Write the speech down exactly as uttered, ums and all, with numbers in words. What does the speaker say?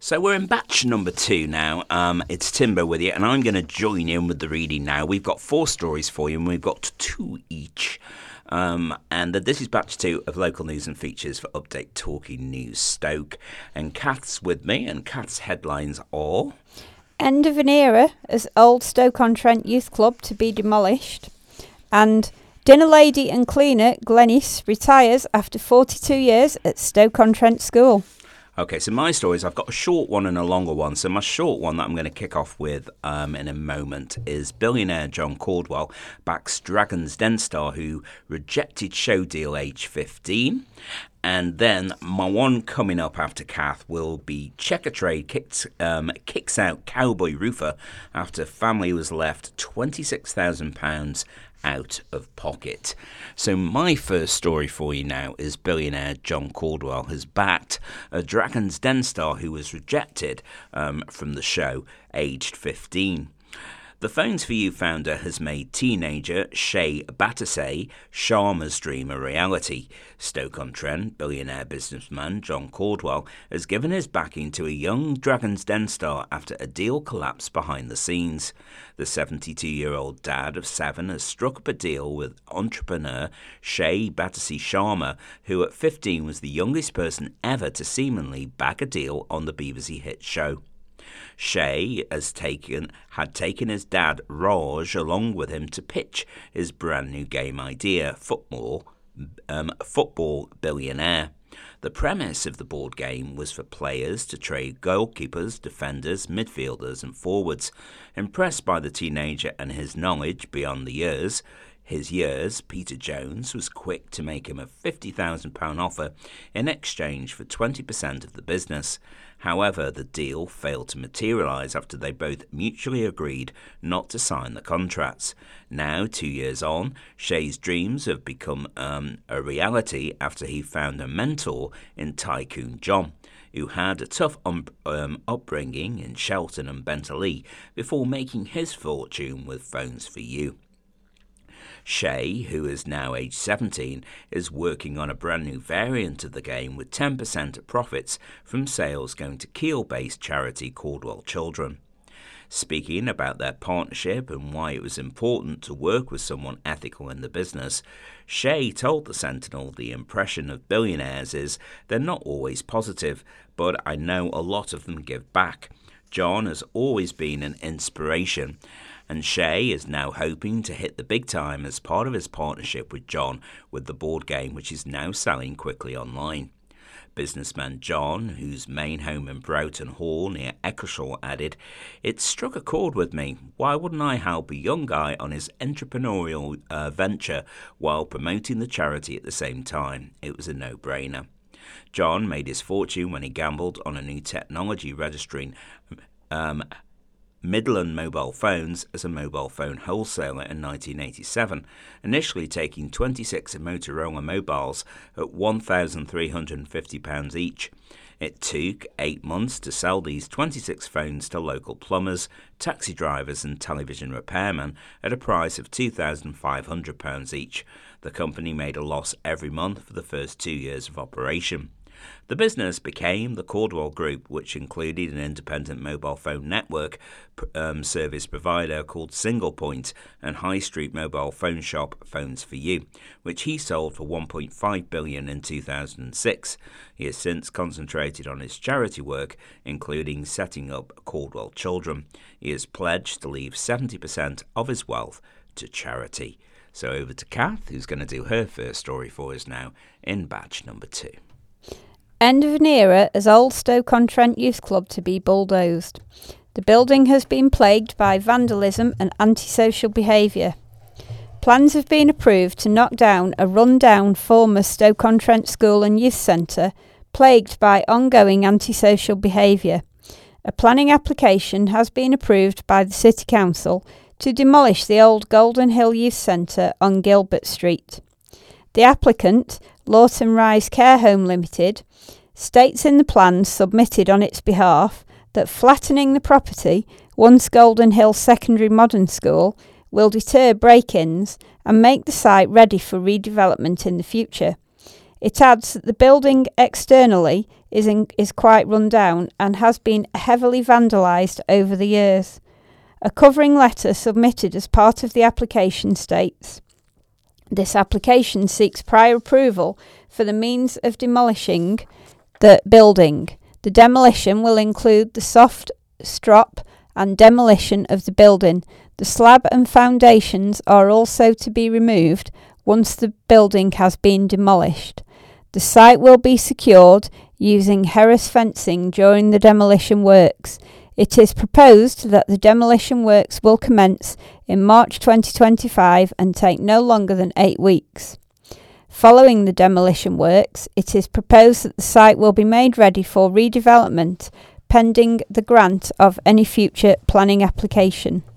So we're in batch number two now. Um, it's Timber with you, and I'm going to join in with the reading now. We've got four stories for you, and we've got two each. Um, and this is batch two of local news and features for Update Talking News Stoke. And Kath's with me, and Kath's headlines are... End of an era as old Stoke-on-Trent Youth Club to be demolished. And dinner lady and cleaner Glenys retires after forty-two years at Stoke-on-Trent School. Okay, so my stories, I've got a short one and a longer one. So my short one that I'm going to kick off with um, in a moment is billionaire John Caldwell backs Dragon's Den star who rejected show deal age fifteen. And then my one coming up after Kath will be Checkatrade kicks, um, kicks out Cowboy Roofer after family was left twenty-six thousand pounds out of pocket. So my first story for you now is billionaire John Caldwell has backed a Dragon's Den star who was rejected um, from the show aged fifteen. The Phones for You founder has made teenager Shay Battersea Sharma's dream a reality. Stoke-on-Trent billionaire businessman John Caldwell has given his backing to a young Dragon's Den star after a deal collapsed behind the scenes. The seventy-two-year-old dad of seven has struck up a deal with entrepreneur Shay Battersea Sharma, who at fifteen was the youngest person ever to seemingly back a deal on the B B C hit show. Shay has taken had taken his dad Raj along with him to pitch his brand new game idea, Football, um, Football Billionaire. The premise of the board game was for players to trade goalkeepers, defenders, midfielders and forwards. Impressed by the teenager and his knowledge beyond the years, his years, Peter Jones was quick to make him a fifty thousand pounds offer in exchange for twenty percent of the business. However, the deal failed to materialise after they both mutually agreed not to sign the contracts. Now, two years on, Shay's dreams have become um, a reality after he found a mentor in Tycoon John, who had a tough um, um, upbringing in Shelton and Bentley before making his fortune with Phones for You. Shay, who is now age seventeen, is working on a brand new variant of the game with ten percent of profits from sales going to Keele-based charity Caldwell Children. Speaking about their partnership and why it was important to work with someone ethical in the business, Shay told the Sentinel the impression of billionaires is they're not always positive, but I know a lot of them give back. John has always been an inspiration, and Shay is now hoping to hit the big time as part of his partnership with John with the board game, which is now selling quickly online. Businessman John, whose main home in Broughton Hall near Eccleshall, added, "It struck a chord with me. Why wouldn't I help a young guy on his entrepreneurial uh, venture while promoting the charity at the same time? It was a no-brainer." John made his fortune when he gambled on a new technology registering um, Midland Mobile Phones as a mobile phone wholesaler in nineteen eighty-seven, initially taking twenty-six Motorola mobiles at one thousand three hundred fifty pounds each. It took eight months to sell these twenty-six phones to local plumbers, taxi drivers and television repairmen at a price of two thousand five hundred pounds each. The company made a loss every month for the first two years of operation. The business became the Caldwell Group, which included an independent mobile phone network um, service provider called Single Point and high street mobile phone shop Phones for You, which he sold for one point five billion dollars in two thousand six. He has since concentrated on his charity work, including setting up Caldwell Children. He has pledged to leave seventy percent of his wealth to charity. So over to Kath, who's going to do her first story for us now in batch number two. End of an era as old Stoke-on-Trent Youth Club to be bulldozed. The building has been plagued by vandalism and antisocial behaviour. Plans have been approved to knock down a run-down former Stoke-on-Trent School and Youth Centre plagued by ongoing antisocial behaviour. A planning application has been approved by the City Council to demolish the old Golden Hill Youth Centre on Gilbert Street. The applicant, Lawton Rise Care Home Limited, states in the plans submitted on its behalf that flattening the property, once Golden Hill Secondary Modern School, will deter break-ins and make the site ready for redevelopment in the future. It adds that the building externally is, in, is quite run down and has been heavily vandalised over the years. A covering letter submitted as part of the application states, this application seeks prior approval for the means of demolishing the building. The demolition will include the soft strop and demolition of the building. The slab and foundations are also to be removed once the building has been demolished. The site will be secured using Heras fencing during the demolition works. It is proposed that the demolition works will commence in March twenty twenty-five and take no longer than eight weeks. Following the demolition works, it is proposed that the site will be made ready for redevelopment pending the grant of any future planning application.